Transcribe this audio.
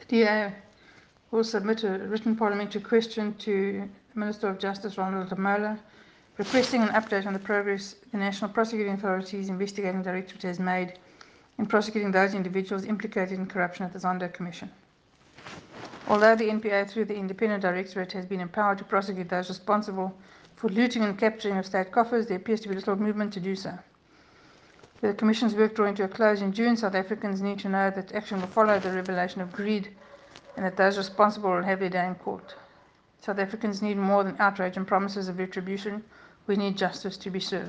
DA will submit a written parliamentary question to the Minister of Justice, Ronald Lamola, requesting an update on the progress the National Prosecuting Authority's investigating directorate has made in prosecuting those individuals implicated in corruption at the Zondo Commission. Although the NPA, through the Independent Directorate, has been empowered to prosecute those responsible for looting and capturing of state coffers, there appears to be little movement to do so. With the Commission's work drawing to a close in June, South Africans need to know that action will follow the revelation of greed and that those responsible will have their day in court. South Africans need more than outrage and promises of retribution. We need justice to be served.